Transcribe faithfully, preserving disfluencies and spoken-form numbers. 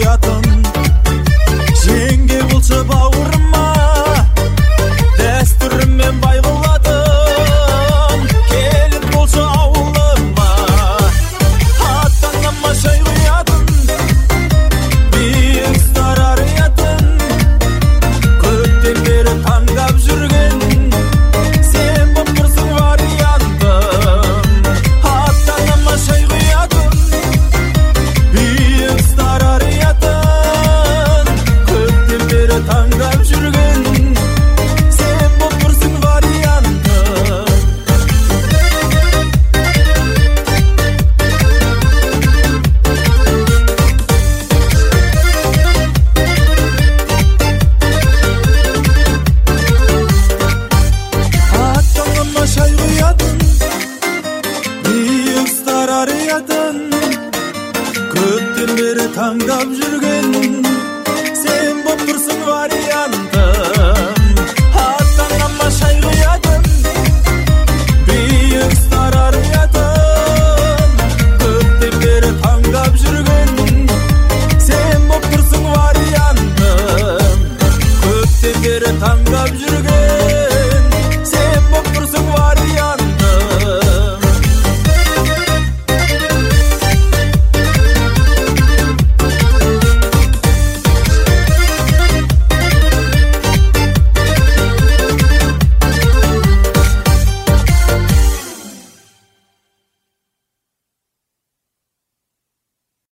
куятын. Жеңге болчу бауырыма дәстүріммен бай қылатын. Келін болчу ауылыма ата-анама шай құятын. Биік сарар ұятын. Көптен бері таңдап жүрген сен боп тұрсың вариантым. Ата-анама шай құятын. Биік сарар ұятын. Көптен бері таңдап жүрген сен боп тұрсың вариантым. Ата-анама шай құятын. Биік сарар ұятын. Көптен бері таңдап жүрген сен боп тұрсың вариантым. Ата-анама шай құятын. Биік сарар ұятын. Көптен бері таңдап жүрген сен боп тұрсың вариантым. Көптен бері таңдап жүрген